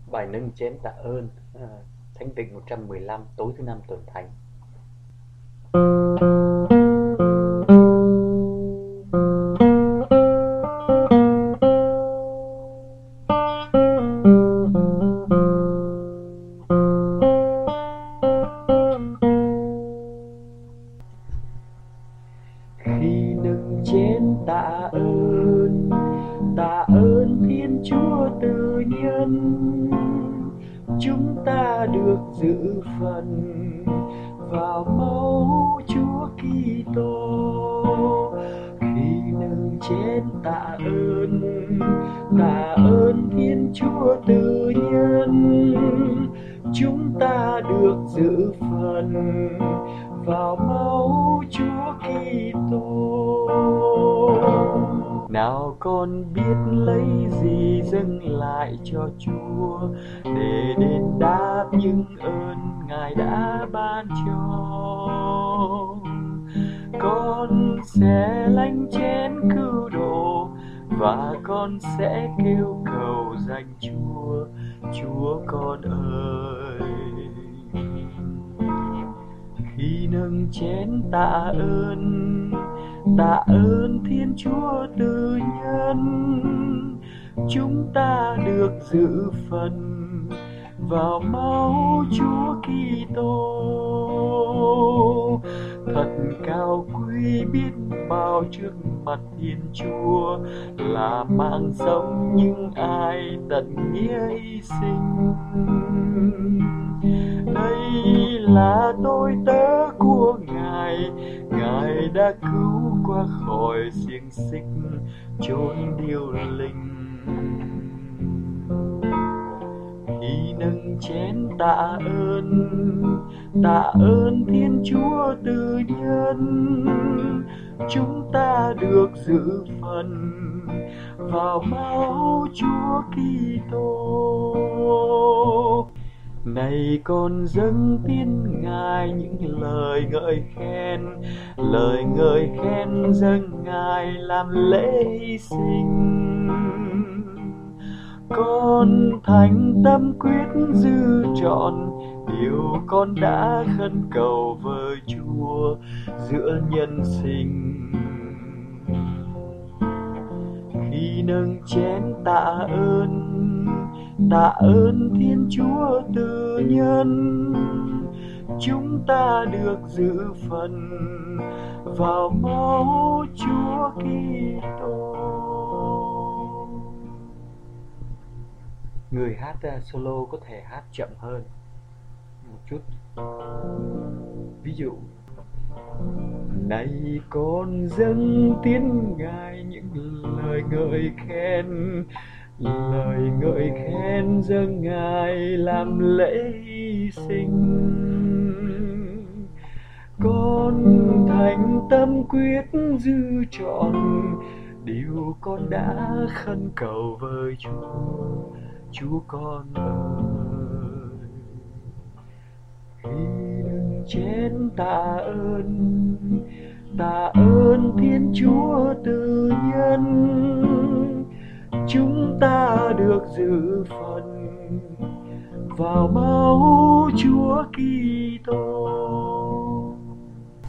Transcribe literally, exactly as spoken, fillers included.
Bài nâng chén tạ ơn, à, Thánh tịnh một trăm mười lăm, tối thứ năm tuần thánh. Khi nâng chén tạ ơn, tạ ơn Thiên Chúa Từ Nhân, chúng ta được dự phần vào máu Chúa Kitô. Khi nâng chén tạ ơn, tạ ơn Thiên Chúa Từ Nhân, chúng ta được dự phần vào máu Chúa Kitô. Nào con biết lấy gì dâng lại cho Chúa, để đền đáp những ơn Ngài đã ban cho. Con sẽ lánh chén cứu độ, và con sẽ kêu cầu danh Chúa, Chúa con ơi. Khi nâng chén tạ ơn, tạ ơn Thiên Chúa Từ Nhân, chúng ta được dự phần vào máu Chúa Kitô. Thật cao quý biết bao trước mặt Thiên Chúa, là mạng sống những ai tận nghĩa hy sinh. Đây là tôi tớ của Ngài, Ngài đã cứu qua khỏi xiềng xích chốn điêu linh. Khi nâng chén tạ ơn, tạ ơn Thiên Chúa Từ Nhân, chúng ta được dự phần vào máu Chúa Kitô. Này con dâng tiếng Ngài những lời ngợi khen, lời ngợi khen dâng Ngài làm lễ hy sinh. Con thành tâm quyết giữ trọn điều con đã khấn cầu với Chúa giữa nhân sinh. Khi nâng chén tạ ơn, tạ ơn Thiên Chúa Từ Nhân, chúng ta được dự phần vào máu Chúa Kitô. Người hát solo có thể hát chậm hơn một chút. Ví dụ: này con dâng tiếng Ngài những lời ngợi khen, lời ngợi khen dâng Ngài làm lễ hy sinh. Con thành tâm quyết giữ trọn điều con đã khấn cầu với Chúa, Chúa con ơi. Khi nâng chén tạ ơn, tạ ơn Thiên Chúa Từ Nhân, chúng ta được dự phần vào máu Chúa Kitô.